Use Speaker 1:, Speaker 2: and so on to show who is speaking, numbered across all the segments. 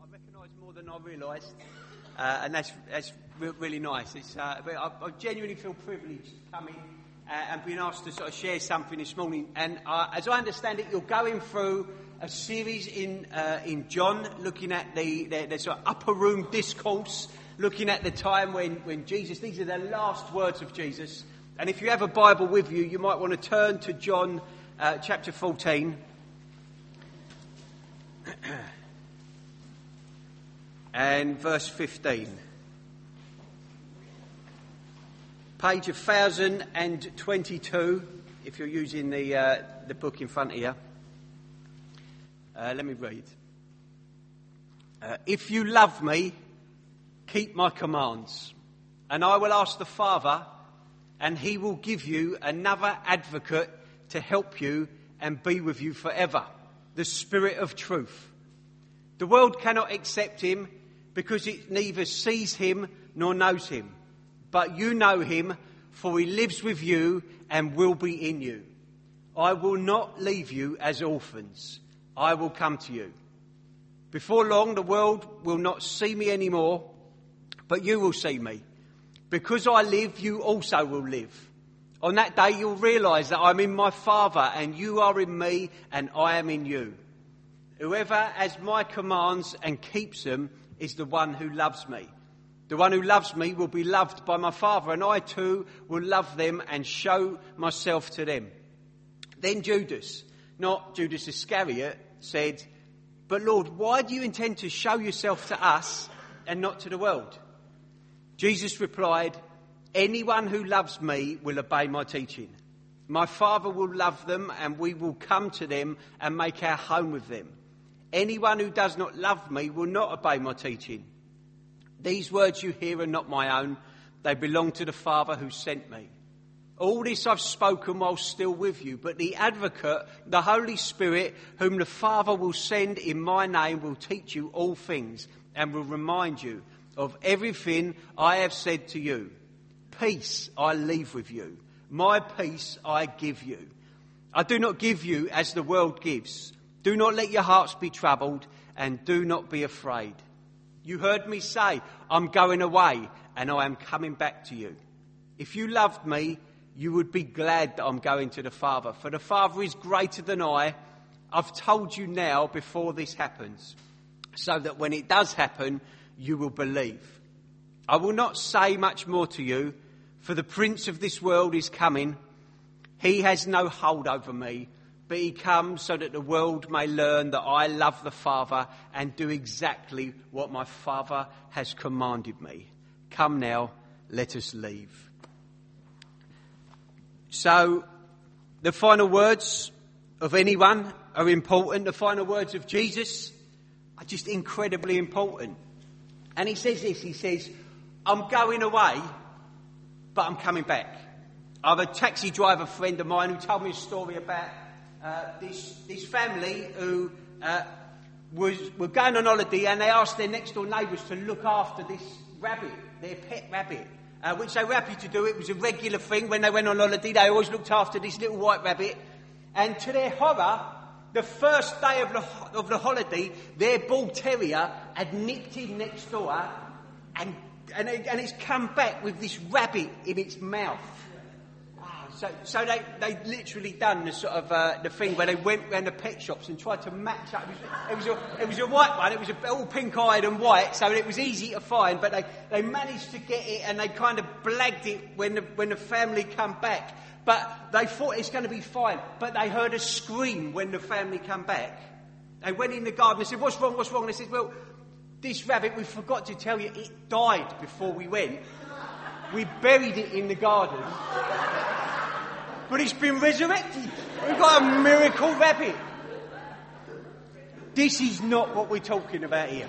Speaker 1: I recognise more than I realised, and that's really nice. I genuinely feel privileged coming and being asked to sort of share something this morning. And as I understand it, you're going through a series in John, looking at the sort of upper room discourse, looking at the time when Jesus, these are the last words of Jesus. And if you have a Bible with you, you might want to turn to John chapter 14. And verse 15. Page 1022, if you're using the book in front of you. Let me read. If you love me, keep my commands, and I will ask the Father, and he will give you another advocate to help you and be with you forever, the Spirit of truth. The world cannot accept him because it neither sees him nor knows him. But you know him, for he lives with you and will be in you. I will not leave you as orphans. I will come to you. Before long, the world will not see me anymore, but you will see me. Because I live, you also will live. On that day, you'll realise that I'm in my Father, and you are in me, and I am in you. Whoever has my commands and keeps them is the one who loves me. The one who loves me will be loved by my Father, and I too will love them and show myself to them. Then Judas, not Judas Iscariot, said, "But Lord, why do you intend to show yourself to us and not to the world?" Jesus replied, "Anyone who loves me will obey my teaching. My Father will love them, and we will come to them and make our home with them. Anyone who does not love me will not obey my teaching. These words you hear are not my own. They belong to the Father who sent me. All this I've spoken while still with you, but the Advocate, the Holy Spirit, whom the Father will send in my name, will teach you all things and will remind you of everything I have said to you. Peace I leave with you. My peace I give you. I do not give you as the world gives. Do not let your hearts be troubled, and do not be afraid. You heard me say, I'm going away, and I am coming back to you. If you loved me, you would be glad that I'm going to the Father, for the Father is greater than I. I've told you now before this happens, so that when it does happen, you will believe. I will not say much more to you, for the prince of this world is coming. He has no hold over me, but he comes so that the world may learn that I love the Father and do exactly what my Father has commanded me. Come now, let us leave. So, the final words of anyone are important. The final words of Jesus are just incredibly important. And he says this, he says, I'm going away, but I'm coming back. I have a taxi driver friend of mine who told me a story about this family who were going on holiday, and they asked their next door neighbours to look after this rabbit, their pet rabbit, which they were happy to do. It was a regular thing when they went on holiday. They always looked after this little white rabbit, and to their horror, the first day of the holiday, their bull terrier had nipped in next door, and it's come back with this rabbit in its mouth. So they literally done the sort of the thing where they went round the pet shops and tried to match up. It was a white one. It was all pink-eyed and white, so it was easy to find. But they managed to get it, and they kind of blagged it when the family come back. But they thought it's going to be fine. But they heard a scream when the family come back. They went in the garden and said, "What's wrong? What's wrong?" They said, "Well, this rabbit, we forgot to tell you, it died before we went. We buried it in the garden." But it's been resurrected. We've got a miracle rabbit. This is not what we're talking about here.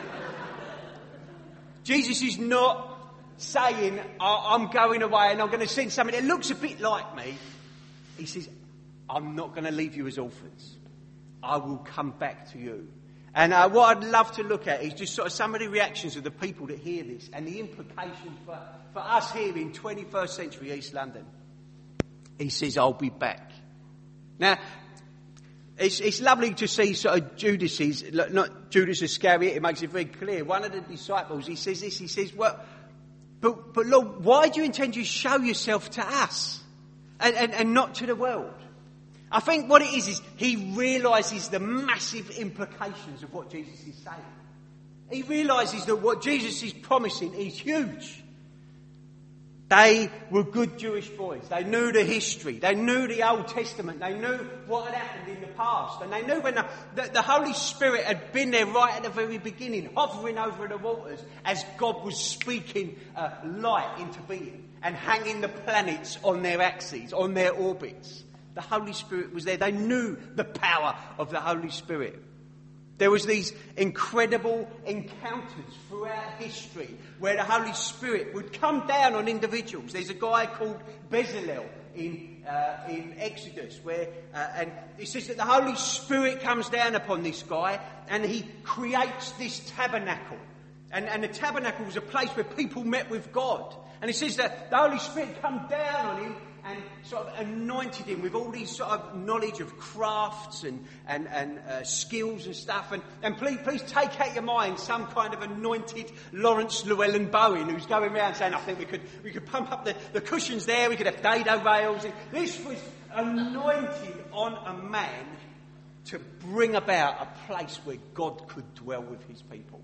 Speaker 1: Jesus is not saying, I'm going away and I'm going to send somebody that looks a bit like me. He says, I'm not going to leave you as orphans. I will come back to you. And what I'd love to look at is just sort of some of the reactions of the people that hear this and the implications for us here in 21st century East London. He says, I'll be back. Now, It's lovely to see sort of Judas's, not Judas Iscariot, it makes it very clear. One of the disciples, he says this, he says, well, but Lord, why do you intend to show yourself to us and not to the world? I think what it is he realises the massive implications of what Jesus is saying. He realises that what Jesus is promising is huge. They were good Jewish boys. They knew the history. They knew the Old Testament. They knew what had happened in the past. And they knew when the Holy Spirit had been there right at the very beginning, hovering over the waters as God was speaking light into being and hanging the planets on their axes, on their orbits. The Holy Spirit was there. They knew the power of the Holy Spirit. There was these incredible encounters throughout history where the Holy Spirit would come down on individuals. There's a guy called Bezalel in Exodus where, and it says that the Holy Spirit comes down upon this guy and he creates this tabernacle. And the tabernacle was a place where people met with God. And it says that the Holy Spirit come down on him and sort of anointed him with all these sort of knowledge of crafts and skills and stuff. And please take out your mind some kind of anointed Lawrence Llewellyn Bowen who's going around saying, I think we could pump up the cushions there, we could have dado rails. This was anointed on a man to bring about a place where God could dwell with his people.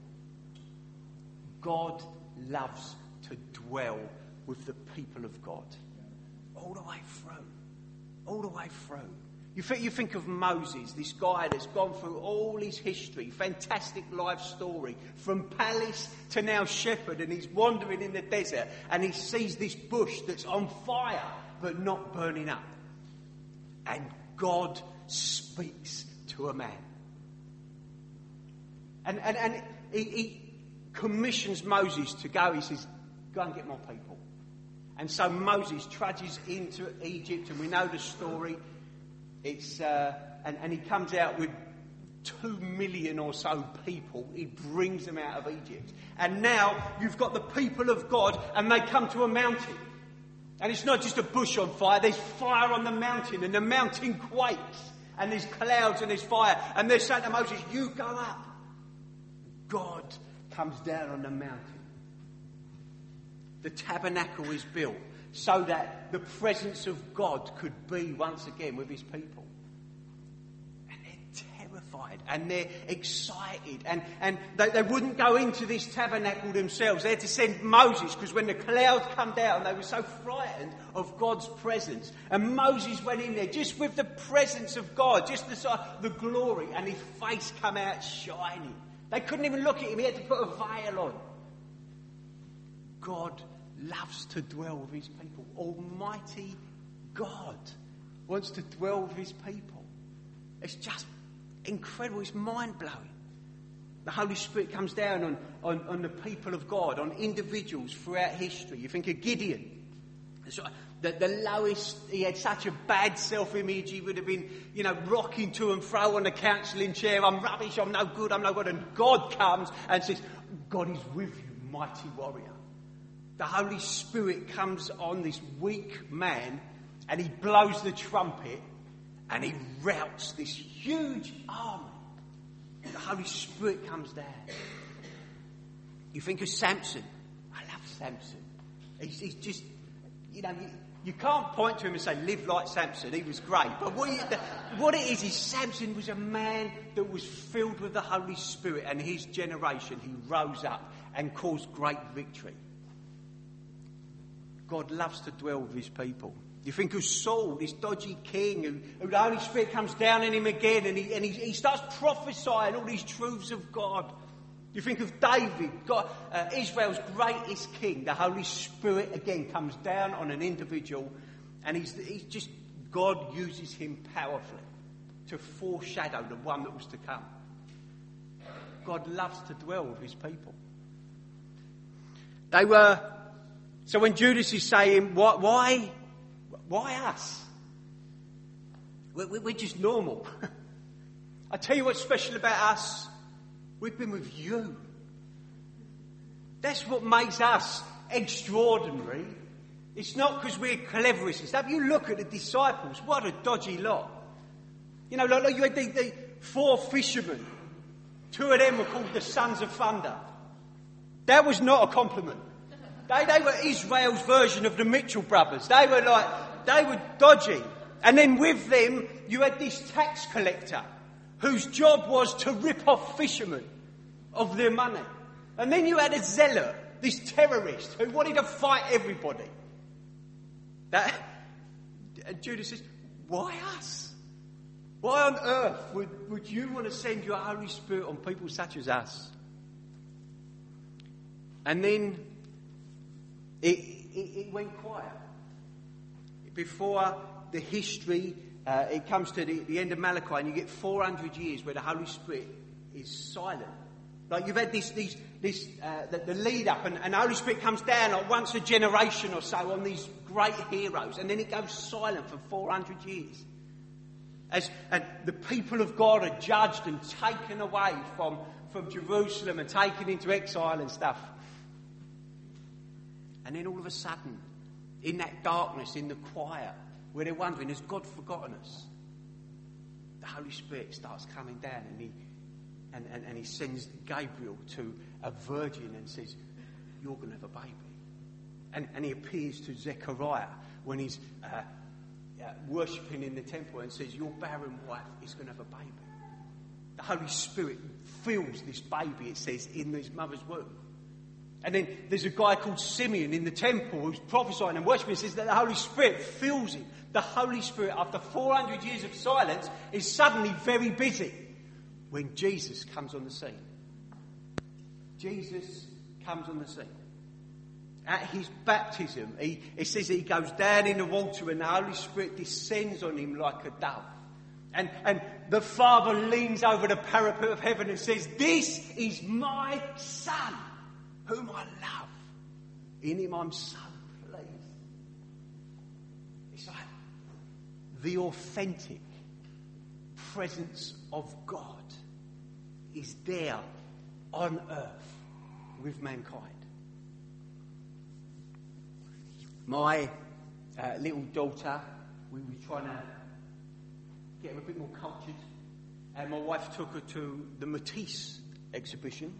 Speaker 1: God loves to dwell with the people of God. All the way through. You think of Moses, this guy that's gone through all his history, fantastic life story, from palace to now shepherd, and he's wandering in the desert, and he sees this bush that's on fire, but not burning up. And God speaks to a man. And he commissions Moses to go, he says, go and get more people. And so Moses trudges into Egypt, and we know the story. It's and he comes out with 2 million or so people. He brings them out of Egypt. And now you've got the people of God, and they come to a mountain. And it's not just a bush on fire. There's fire on the mountain, and the mountain quakes. And there's clouds and there's fire. And they're saying to Moses, you go up. God comes down on the mountain. The tabernacle is built so that the presence of God could be once again with his people. And they're terrified and they're excited. And they wouldn't go into this tabernacle themselves. They had to send Moses, because when the clouds come down, they were so frightened of God's presence. And Moses went in there just with the presence of God, just the glory, and his face come out shining. They couldn't even look at him. He had to put a veil on. God loves to dwell with his people. Almighty God wants to dwell with his people. It's just incredible. It's mind-blowing. The Holy Spirit comes down on the people of God, on individuals throughout history. You think of Gideon. The lowest, he had such a bad self-image, he would have been, rocking to and fro on the counselling chair. I'm rubbish, I'm no good. And God comes and says, God is with you, mighty warrior. The Holy Spirit comes on this weak man and he blows the trumpet and he routs this huge army. The Holy Spirit comes down. You think of Samson. I love Samson. He's just, you can't point to him and say, live like Samson, he was great. But what it is Samson was a man that was filled with the Holy Spirit, and his generation, he rose up and caused great victory. God loves to dwell with his people. You think of Saul, this dodgy king, who the Holy Spirit comes down on him again, and he starts prophesying all these truths of God. You think of David, God, Israel's greatest king. The Holy Spirit again comes down on an individual, and he's just, God uses him powerfully to foreshadow the one that was to come. God loves to dwell with his people. So when Judas is saying, why us? We're just normal. I tell you what's special about us. We've been with you. That's what makes us extraordinary. It's not because we're cleverest and stuff. You look at the disciples, what a dodgy lot. You know, like you had the 4 fishermen. 2 of them were called the Sons of Thunder. That was not a compliment. They were Israel's version of the Mitchell brothers. They were dodgy. And then with them, you had this tax collector whose job was to rip off fishermen of their money. And then you had a zealot, this terrorist who wanted to fight everybody. And Judas says, why us? Why on earth would you want to send your Holy Spirit on people such as us? And then it went quiet. Before the history, it comes to the end of Malachi, and you get 400 years where the Holy Spirit is silent. Like you've had the lead up, and the Holy Spirit comes down like once a generation or so on these great heroes, and then it goes silent for 400 years. And the people of God are judged and taken away from Jerusalem and taken into exile and stuff. And then all of a sudden, in that darkness, in the quiet, where they're wondering, has God forgotten us? The Holy Spirit starts coming down, and he sends Gabriel to a virgin and says, you're going to have a baby. And he appears to Zechariah when he's worshipping in the temple and says, your barren wife is going to have a baby. The Holy Spirit fills this baby, it says, in his mother's womb. And then there's a guy called Simeon in the temple who's prophesying and worshipping, and says that the Holy Spirit fills him. The Holy Spirit, after 400 years of silence, is suddenly very busy when Jesus comes on the scene. Jesus comes on the scene. At his baptism, it says that he goes down in the water and the Holy Spirit descends on him like a dove. And the Father leans over the parapet of heaven and says, this is my Son, whom I love. In him I'm so pleased. It's like the authentic presence of God is there on earth with mankind. My little daughter, we were trying to get her a bit more cultured, and my wife took her to the Matisse exhibition.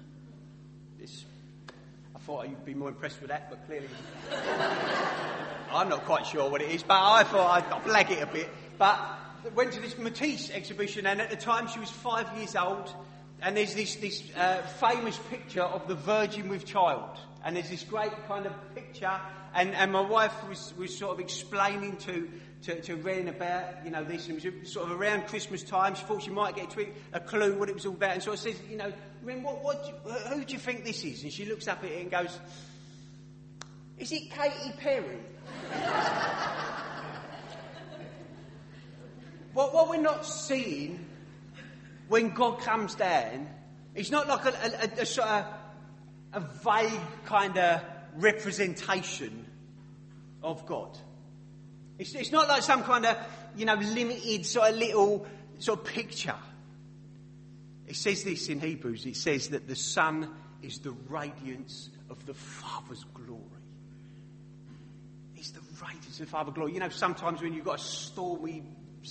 Speaker 1: I thought you'd be more impressed with that, but clearly I'm not quite sure what it is, but I thought I'd blag it a bit. But went to this Matisse exhibition, and at the time she was 5 years old, and there's this famous picture of the Virgin with Child, and there's this great kind of picture, and my wife was sort of explaining to Ren about, this, and it was sort of around Christmas time. She thought she might get a clue what it was all about, and so I says, Ren, who do you think this is? And she looks up at it and goes, is it Katy Perry? What we're not seeing when God comes down, it's not like a sort of a vague kind of representation of God. It's not like some kind of, limited sort of little sort of picture. It says this in Hebrews. It says that the Son is the radiance of the Father's glory. It's the radiance of the Father's glory. Sometimes when you've got a stormy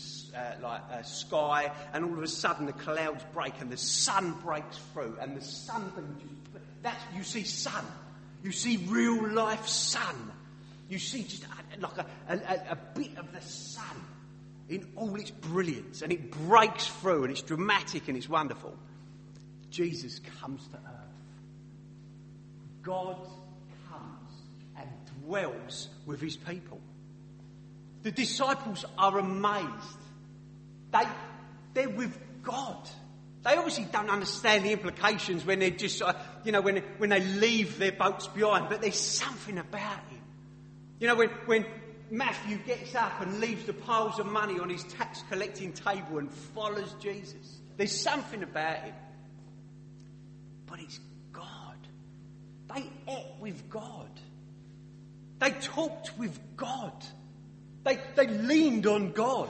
Speaker 1: sky, and all of a sudden the clouds break and the sun breaks through, and the sunbeam you see sun. You see real life sun. You see just like a bit of the sun in all its brilliance, and it breaks through, and it's dramatic and it's wonderful. Jesus comes to earth. God comes and dwells with his people. The disciples are amazed. They're with God. They obviously don't understand the implications when they're just, when they leave their boats behind, but there's something about him. When Matthew gets up and leaves the piles of money on his tax collecting table and follows Jesus, there's something about him. But it's God. They ate with God. They talked with God. They leaned on God.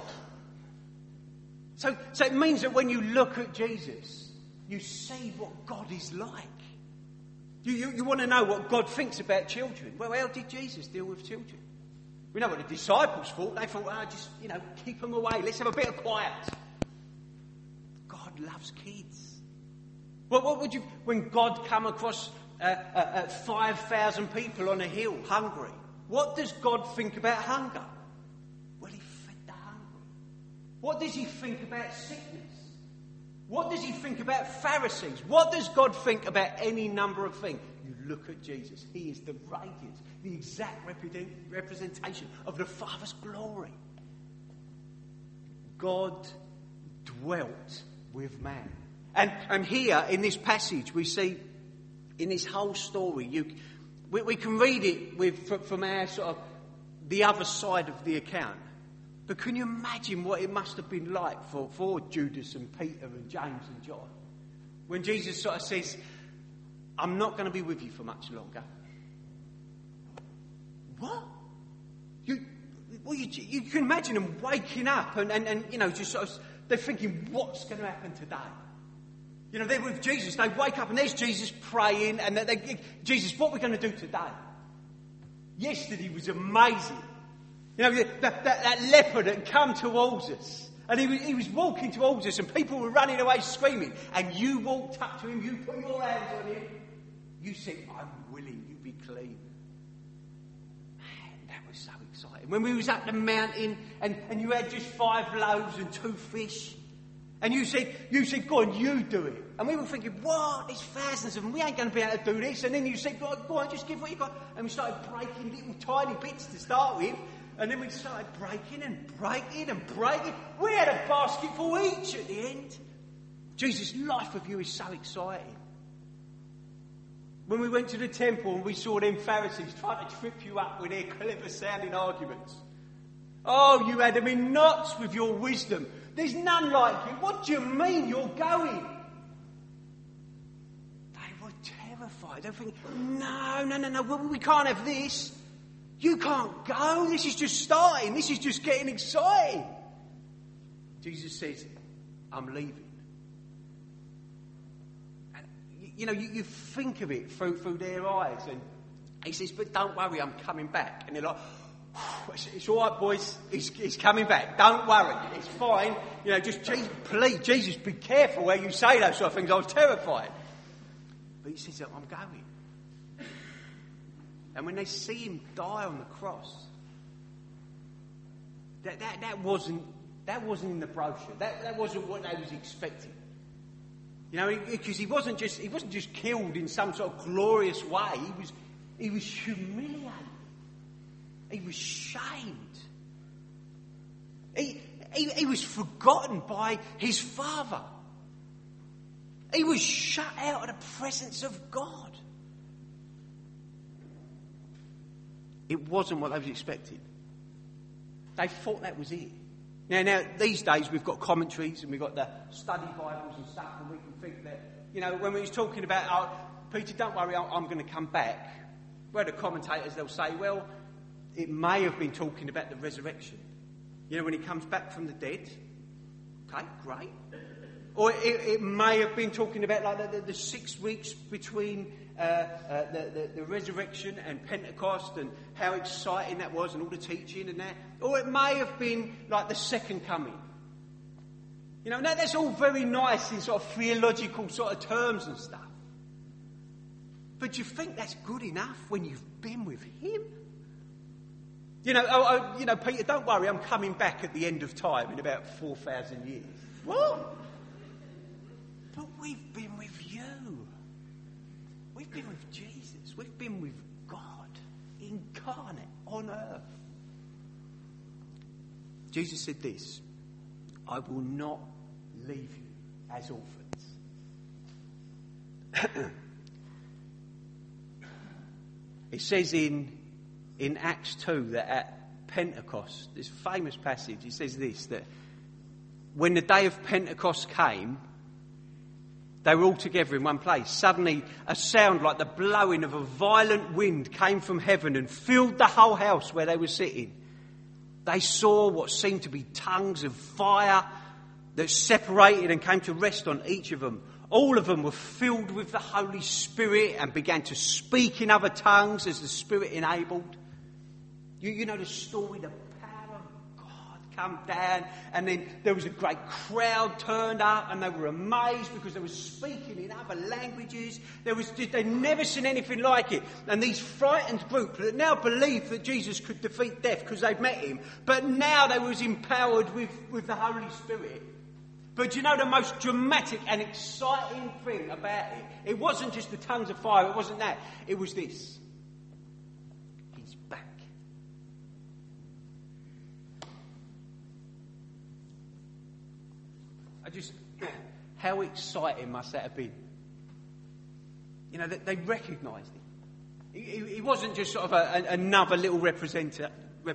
Speaker 1: So it means that when you look at Jesus, you see what God is like. You want to know what God thinks about children. Well, how did Jesus deal with children? We know what the disciples thought. They thought, just, keep them away. Let's have a bit of quiet. loves kids. What would you, when God come across 5,000 people on a hill hungry, what does God think about hunger? Well, he fed the hungry. What does he think about sickness? What does he think about Pharisees? What does God think about any number of things? You look at Jesus. He is the radiance, the exact representation of the Father's glory. God dwelt with man. And here in this passage we see, in this whole story, we can read it from our sort of the other side of the account. But can you imagine what it must have been like for Judas and Peter and James and John? When Jesus sort of says, I'm not going to be with you for much longer. What? You can imagine them waking up and you know, just sort of, they're thinking, what's going to happen today? You know, they're with Jesus. They wake up and there's Jesus praying and Jesus, what are we going to do today? Yesterday was amazing. You know, that leopard had come towards us. And he was walking towards us and people were running away screaming. And you walked up to him, you put your hands on him. You said, I'm willing, you be clean. Man, that was so exciting. When we was up the mountain and you had just 5 loaves and 2 fish. And you said, go on, you do it. And we were thinking, what? There's thousands of them. We ain't going to be able to do this. And then you said, go on, just give what you got. And we started breaking little tiny bits to start with. And then we started breaking and breaking and breaking. We had a basketful each at the end. Jesus, life with you is so exciting. When we went to the temple and we saw them Pharisees trying to trip you up with their clever sounding arguments. Oh, you had them in knots with your wisdom. There's none like you. What do you mean you're going? They were terrified. They were thinking, no, we can't have this. You can't go. This is just starting. This is just getting exciting. Jesus says, I'm leaving. And, you know, you think of it through their eyes. And he says, but don't worry, I'm coming back. And they're like, it's all right, boys. He's coming back. Don't worry. It's fine. You know, just please, Jesus, be careful where you say those sort of things. I was terrified. But he says, I'm going. And when they see him die on the cross, that wasn't in the brochure. That wasn't what they was expecting. You know, because he wasn't just killed in some sort of glorious way. He was humiliated. He was shamed. He was forgotten by his Father. He was shut out of the presence of God. It wasn't what they was expecting. They thought that was it. Now, these days we've got commentaries and we've got the study Bibles and stuff, and we can think that, you know, when we was talking about, Peter, don't worry, I'm going to come back. Well, the commentators, they'll say, well, it may have been talking about the resurrection. You know, when he comes back from the dead. Okay, great. Or it may have been talking about like the 6 weeks between the resurrection and Pentecost and how exciting that was and all the teaching and that. Or it may have been like the second coming. You know, now that's all very nice in sort of theological sort of terms and stuff. But do you think that's good enough when you've been with him? You know, Peter, don't worry, I'm coming back at the end of time in about 4,000 years. What? But we've been with you. We've been with Jesus. We've been with God, incarnate on earth. Jesus said this, I will not leave you as orphans. It says in Acts 2 that at Pentecost, this famous passage, it says this, that when the day of Pentecost came, they were all together in one place. Suddenly, a sound like the blowing of a violent wind came from heaven and filled the whole house where they were sitting. They saw what seemed to be tongues of fire that separated and came to rest on each of them. All of them were filled with the Holy Spirit and began to speak in other tongues as the Spirit enabled. You know the story, the power of God come down, and then there was a great crowd turned up, and they were amazed because they were speaking in other languages. They'd never seen anything like it. And these frightened group that now believed that Jesus could defeat death because they'd met him, but now they was empowered with the Holy Spirit. But you know the most dramatic and exciting thing about it? It wasn't just the tongues of fire, it wasn't that. It was this. He's back. How exciting must that have been? You know, they recognised him. He wasn't just sort of another little representation.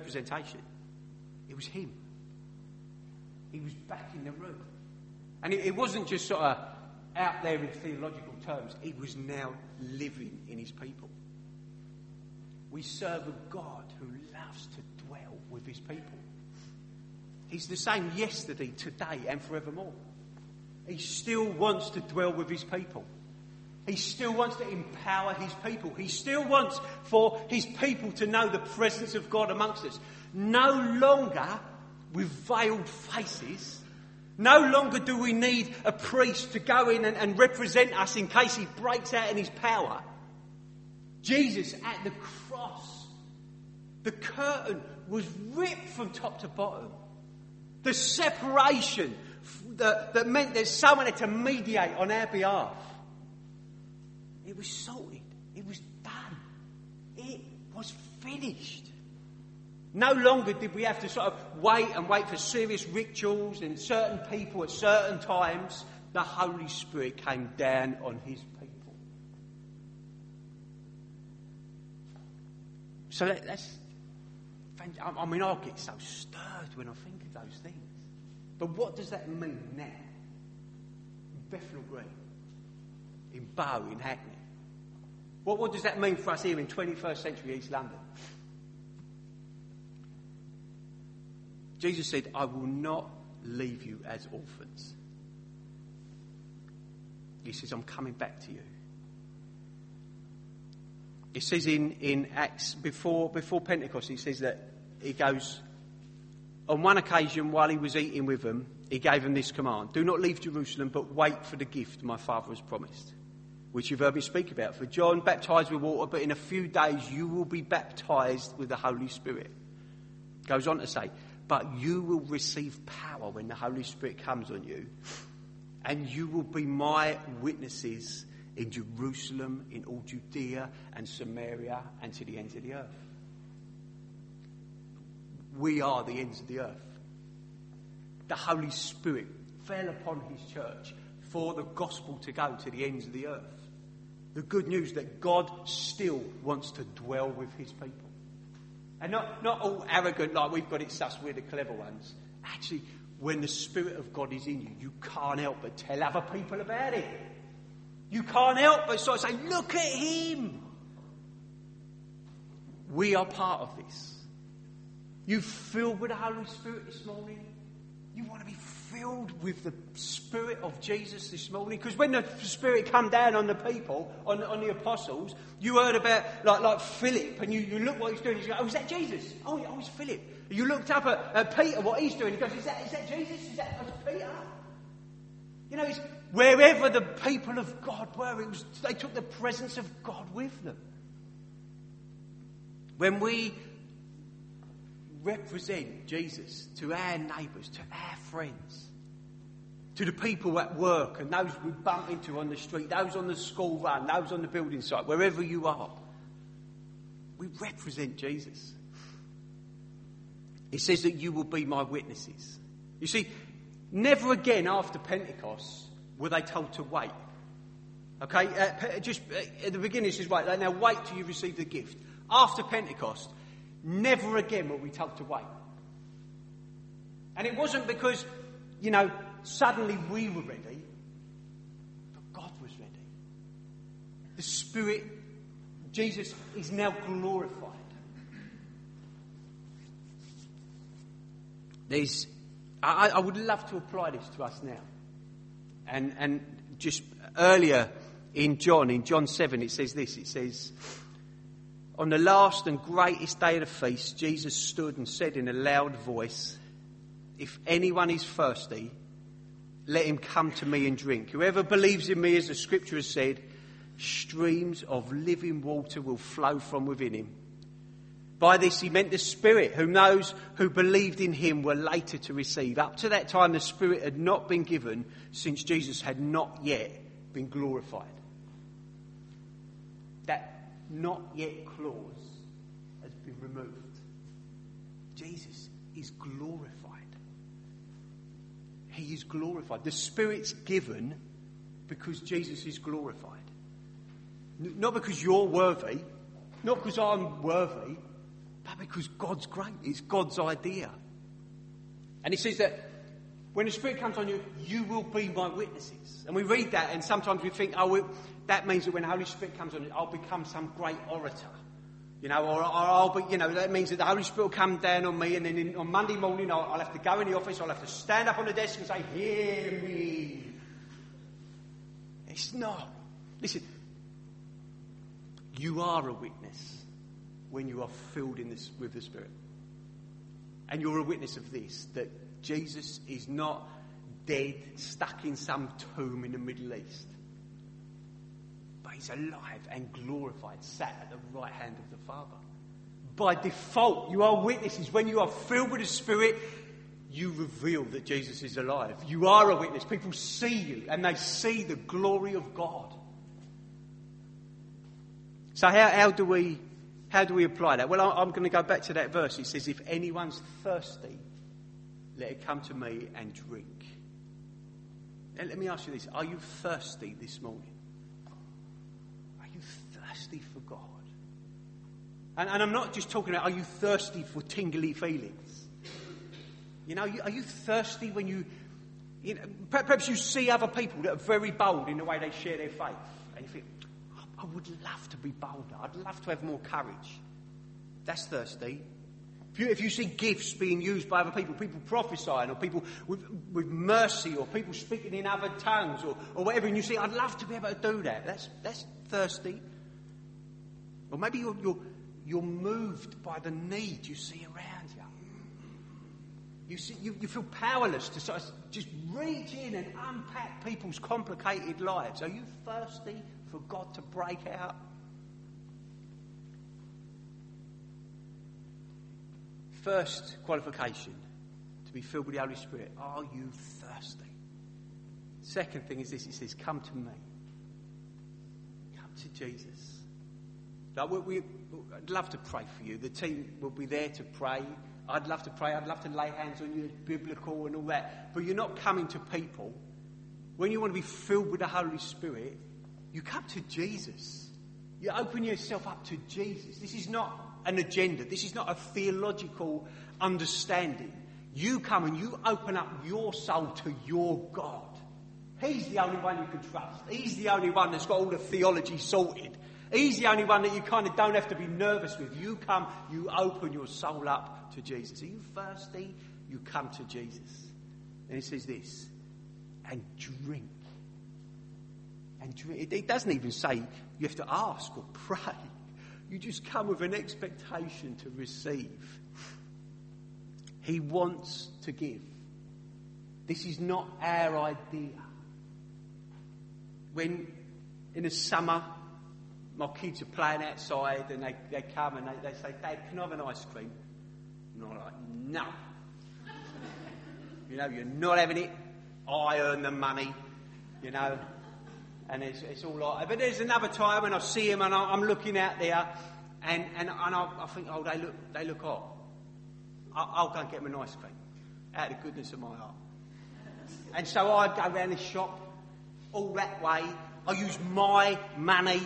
Speaker 1: It was him. He was back in the room. And it wasn't just sort of out there in theological terms. He was now living in his people. We serve a God who loves to dwell with his people. He's the same yesterday, today, and forevermore. He still wants to dwell with his people. He still wants to empower his people. He still wants for his people to know the presence of God amongst us. No longer with veiled faces. No longer do we need a priest to go in and represent us in case he breaks out in his power. Jesus at the cross, the curtain was ripped from top to bottom. The separation that meant that someone had to mediate on our behalf. It was sorted. It was done. It was finished. No longer did we have to sort of wait for serious rituals and certain people at certain times. The Holy Spirit came down on his people. So that's... I mean, I get so stirred when I think of those things. But what does that mean now? In Bethnal Green, in Bow, in Hackney. What does that mean for us here in 21st century East London? Jesus said, I will not leave you as orphans. He says, I'm coming back to you. It says in Acts, before Pentecost, it says that he goes, on one occasion while he was eating with them, he gave them this command. Do not leave Jerusalem, but wait for the gift my Father has promised, which you've heard me speak about. For John baptized with water, but in a few days you will be baptized with the Holy Spirit. Goes on to say, but you will receive power when the Holy Spirit comes on you, and you will be my witnesses in Jerusalem, in all Judea and Samaria, and to the ends of the earth. We are the ends of the earth. The Holy Spirit fell upon his church for the gospel to go to the ends of the earth. The good news that God still wants to dwell with his people. And not all arrogant, like we've got it sus, we're the clever ones. Actually, when the Spirit of God is in you, you can't help but tell other people about it. You can't help but sort of say, look at him. We are part of this. You filled with the Holy Spirit this morning? You want to be filled with the Spirit of Jesus this morning? Because when the Spirit come down on the people, on the apostles, you heard about like Philip, and you look what he's doing. You go, oh, is that Jesus? Oh, it's Philip. You looked up at Peter, what he's doing. He goes, is that Jesus? Is that Peter? You know, it's wherever the people of God were, they took the presence of God with them. When we represent Jesus to our neighbours, to our friends, to the people at work and those we bump into on the street, those on the school run, those on the building site, wherever you are, we represent Jesus. It says that you will be my witnesses. You see, never again after Pentecost were they told to wait. Okay, just at the beginning it says, right, now wait till you receive the gift. After Pentecost, never again were we told to wait. And it wasn't because, suddenly we were ready, but God was ready. The Spirit, Jesus, is now glorified. I would love to apply this to us now. And just earlier in John 7, it says this. It says, on the last and greatest day of the feast, Jesus stood and said in a loud voice, if anyone is thirsty, let him come to me and drink. Whoever believes in me, as the scripture has said, streams of living water will flow from within him. By this he meant the Spirit, whom those who believed in him were later to receive. Up to that time the Spirit had not been given, since Jesus had not yet been glorified. That not yet clause has been removed. Jesus is glorified. He is glorified. The Spirit's given because Jesus is glorified. Not because you're worthy, not because I'm worthy, but because God's great. It's God's idea. And it says that when the Spirit comes on you, you will be my witnesses. And we read that and sometimes we think, that means that when the Holy Spirit comes on you, I'll become some great orator. Or I'll be, that means that the Holy Spirit will come down on me, and then on Monday morning I'll have to go in the office, I'll have to stand up on the desk and say, hear me. It's not. Listen, you are a witness when you are filled with the Spirit. And you're a witness of this, that Jesus is not dead, stuck in some tomb in the Middle East. But he's alive and glorified, sat at the right hand of the Father. By default, you are witnesses. When you are filled with the Spirit, you reveal that Jesus is alive. You are a witness. People see you and they see the glory of God. So how do we apply that? Well, I'm going to go back to that verse. It says, if anyone's thirsty, let it come to me and drink. Now, let me ask you this. Are you thirsty this morning? Are you thirsty for God? And I'm not just talking about, are you thirsty for tingly feelings? Are you thirsty when perhaps you see other people that are very bold in the way they share their faith. And you think, I would love to be bolder. I'd love to have more courage. That's thirsty. If you see gifts being used by other people prophesying, or people with mercy, or people speaking in other tongues, or whatever, and you see, I'd love to be able to do that. That's thirsty. Or maybe you're moved by the need you see around you. You feel powerless to sort of just reach in and unpack people's complicated lives. Are you thirsty for God to break out? First qualification, to be filled with the Holy Spirit. Are you thirsty? Second thing is this, it says, come to me. Come to Jesus. I'd love to pray for you. The team will be there to pray. I'd love to pray. I'd love to lay hands on you. It's biblical and all that. But you're not coming to people. When you want to be filled with the Holy Spirit, you come to Jesus. You open yourself up to Jesus. This is not an agenda. This is not a theological understanding. You come and you open up your soul to your God. He's the only one you can trust. He's the only one that's got all the theology sorted. He's the only one that you kind of don't have to be nervous with. You come, you open your soul up to Jesus. Are you thirsty? You come to Jesus. And it says this, and drink. And drink. It doesn't even say you have to ask or pray. You just come with an expectation to receive. He wants to give. This is not our idea. When in the summer, my kids are playing outside and they come and they say, Dad, can I have an ice cream? And I'm like, no. You're not having it. I earn the money, And it's all like, but there's another time when I see him and I'm looking out there and I think, oh, they look hot. I'll go and get them an ice cream out of the goodness of my heart. And so I go around the shop all that way. I use my money.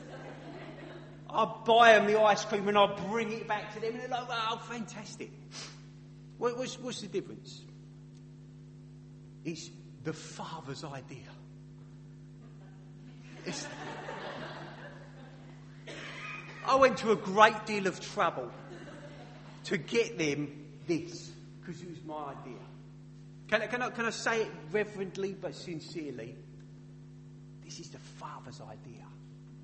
Speaker 1: I buy them the ice cream and I bring it back to them and they're like, oh, fantastic. What's the difference? It's the Father's idea. I went to a great deal of trouble to get them this, because it was my idea. Can I say it reverently but sincerely? This is the Father's idea.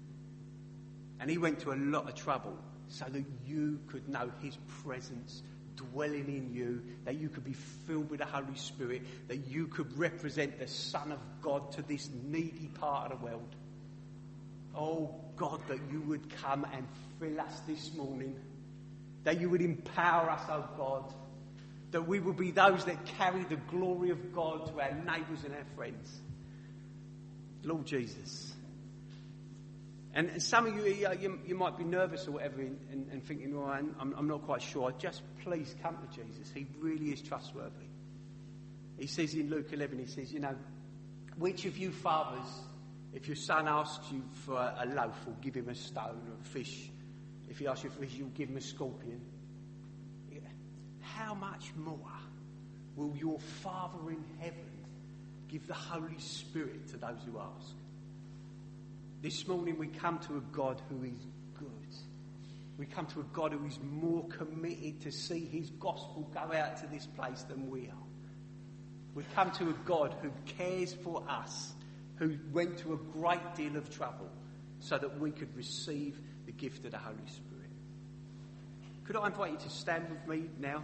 Speaker 1: And he went to a lot of trouble so that you could know his presence dwelling in you, that you could be filled with the Holy Spirit, that you could represent the Son of God to this needy part of the world. Oh God, that you would come and fill us this morning, that you would empower us, oh God, that we will be those that carry the glory of God to our neighbours and our friends. Lord Jesus. And some of you might be nervous or whatever and thinking, well, I'm not quite sure. Just please come to Jesus. He really is trustworthy. He says in Luke 11, he says, which of you fathers, if your son asks you for a loaf, will give him a stone, or a fish? If he asks you for a fish, you'll give him a scorpion. How much more will your Father in heaven give the Holy Spirit to those who ask? This morning we come to a God who is good. We come to a God who is more committed to see his gospel go out to this place than we are. We come to a God who cares for us, who went to a great deal of trouble so that we could receive the gift of the Holy Spirit. Could I invite you to stand with me now?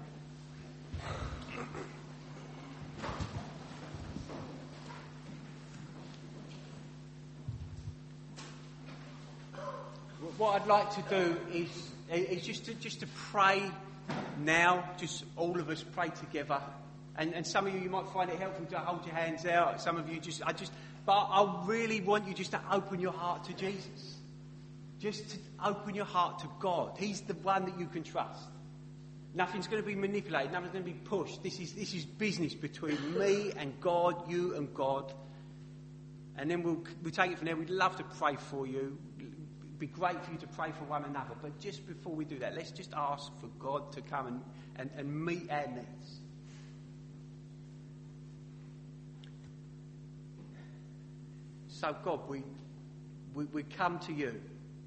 Speaker 1: What I'd like to do is just to pray now, just all of us pray together. And some of you might find it helpful to hold your hands out. Some of you but I really want you just to open your heart to Jesus. Just to open your heart to God. He's the one that you can trust. Nothing's going to be manipulated. Nothing's going to be pushed. This is business between me and God, you and God. And then we'll take it from there. We'd love to pray for you. It'd be great for you to pray for one another. But just before we do that, let's just ask for God to come and meet our needs. So God, we come to you.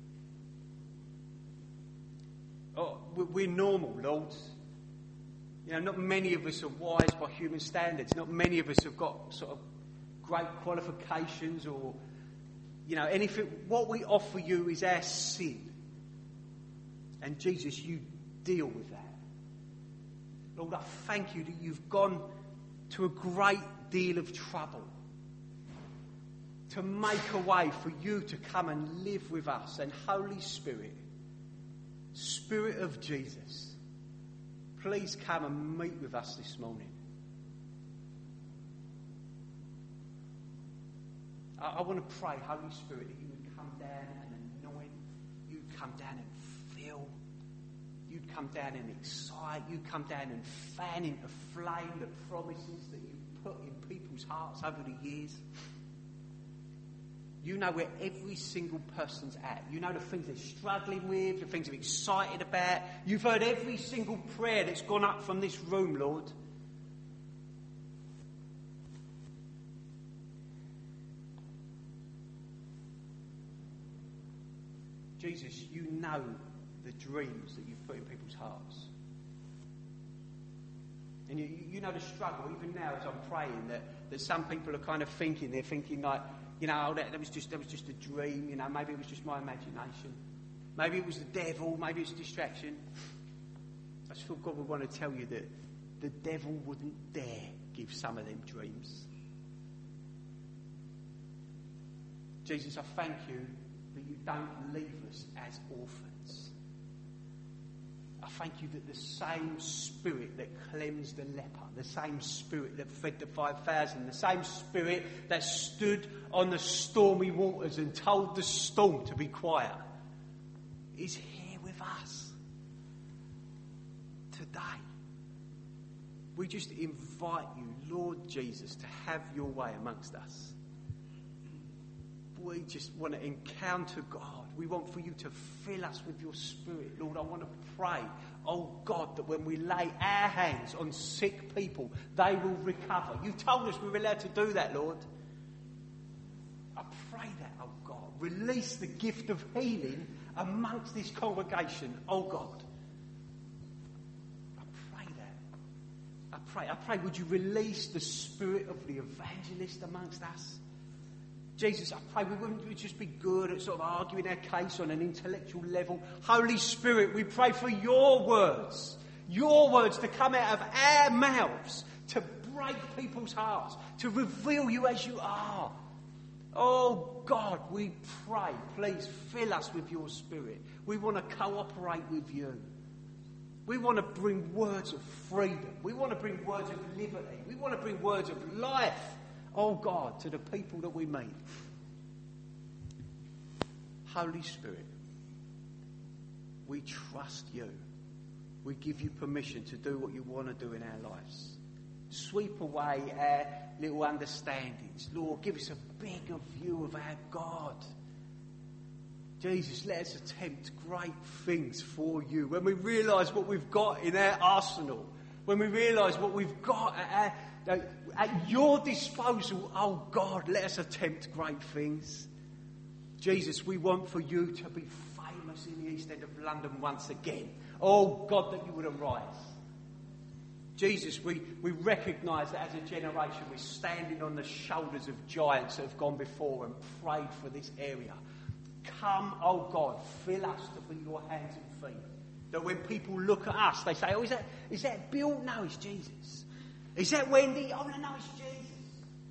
Speaker 1: Oh, we're normal, Lord. Not many of us are wise by human standards. Not many of us have got sort of great qualifications or, anything. What we offer you is our sin. And Jesus, you deal with that. Lord, I thank you that you've gone to a great deal of trouble to make a way for you to come and live with us. And Holy Spirit, Spirit of Jesus, please come and meet with us this morning. I want to pray, Holy Spirit, that you would come down and anoint, you'd come down and fill, you'd come down and excite, you'd come down and fan into flame the promises that you've put in people's hearts over the years. You know where every single person's at. You know the things they're struggling with, the things they're excited about. You've heard every single prayer that's gone up from this room, Lord. Jesus, you know the dreams that you've put in people's hearts. And you know the struggle, even now as I'm praying, that some people are kind of thinking, they're thinking like, that was just a dream, maybe it was just my imagination. Maybe it was the devil, maybe it's a distraction. I just feel God would want to tell you that the devil wouldn't dare give some of them dreams. Jesus, I thank you that you don't leave us as orphans. I thank you that the same Spirit that cleansed the leper, the same Spirit that fed the 5,000, the same Spirit that stood on the stormy waters and told the storm to be quiet, is here with us today. We just invite you, Lord Jesus, to have your way amongst us. We just want to encounter God. We want for you to fill us with your Spirit. Lord, I want to pray, oh God, that when we lay our hands on sick people, they will recover. You told us we were allowed to do that, Lord. I pray that, oh God. Release the gift of healing amongst this congregation, oh God. I pray that. I pray, would you release the spirit of the evangelist amongst us? Jesus, I pray we wouldn't just be good at sort of arguing our case on an intellectual level. Holy Spirit, we pray for your words, Your words to come out of our mouths to break people's hearts, to reveal you as you are. Oh God, we pray, please fill us with your Spirit. We want to cooperate with you. We want to bring words of freedom. We want to bring words of liberty. We want to bring words of life, oh God, to the people that we meet. Holy Spirit, we trust you. We give you permission to do what you want to do in our lives. Sweep away our little understandings. Lord, give us a bigger view of our God. Jesus, let us attempt great things for you. When we realise what we've got in our arsenal, when we realise what we've got at your disposal, oh God, let us attempt great things. Jesus, we want for you to be famous in the East End of London once again. Oh God, that you would arise. Jesus, we recognise that as a generation we're standing on the shoulders of giants that have gone before and prayed for this area. Come, oh God, fill us to be your hands and feet. That when people look at us, they say, oh, is that Bill? No, it's Jesus. Is that Wendy? Oh, no, it's Jesus.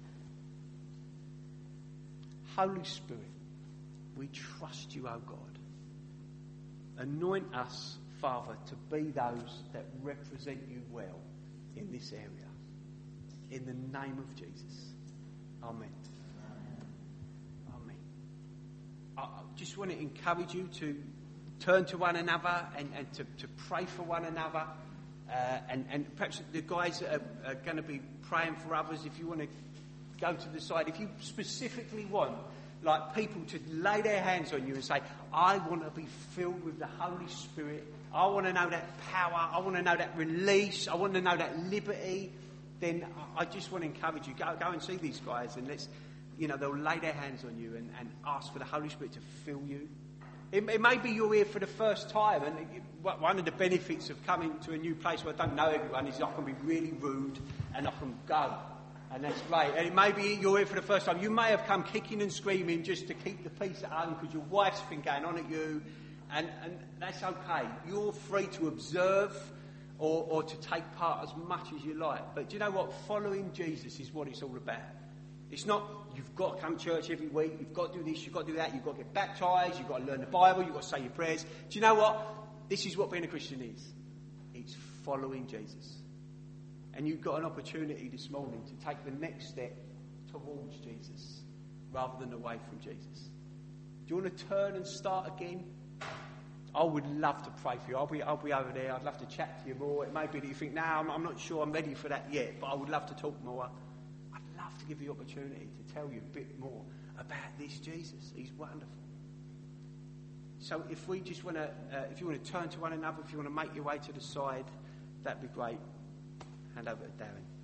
Speaker 1: Holy Spirit, we trust you, oh God. Anoint us, Father, to be those that represent you well in this area. In the name of Jesus. Amen. Amen. I just want to encourage you to turn to one another and to pray for one another. And perhaps the guys that are going to be praying for others, if you want to go to the side, if you specifically want like people to lay their hands on you and say, I want to be filled with the Holy Spirit. I want to know that power. I want to know that release. I want to know that liberty. Then I just want to encourage you. Go and see these guys and they'll lay their hands on you and ask for the Holy Spirit to fill you. It may be you're here for the first time, and one of the benefits of coming to a new place where I don't know everyone is I can be really rude and I can go. And that's great. And it may be you're here for the first time. You may have come kicking and screaming just to keep the peace at home because your wife's been going on at you. And that's okay. You're free to observe or to take part as much as you like. But do you know what? Following Jesus is what it's all about. It's not you've got to come to church every week. You've got to do this. You've got to do that. You've got to get baptised. You've got to learn the Bible. You've got to say your prayers. Do you know what? This is what being a Christian is. It's following Jesus. And you've got an opportunity this morning to take the next step towards Jesus rather than away from Jesus. Do you want to turn and start again? I would love to pray for you. I'll be over there. I'd love to chat to you more. It may be that you think, no, I'm not sure I'm ready for that yet, but I would love to talk more. I'd love to give you the opportunity to tell you a bit more about this Jesus. He's wonderful. So if we just want to, if you want to turn to one another, if you want to make your way to the side, that'd be great. Hand over to Darren.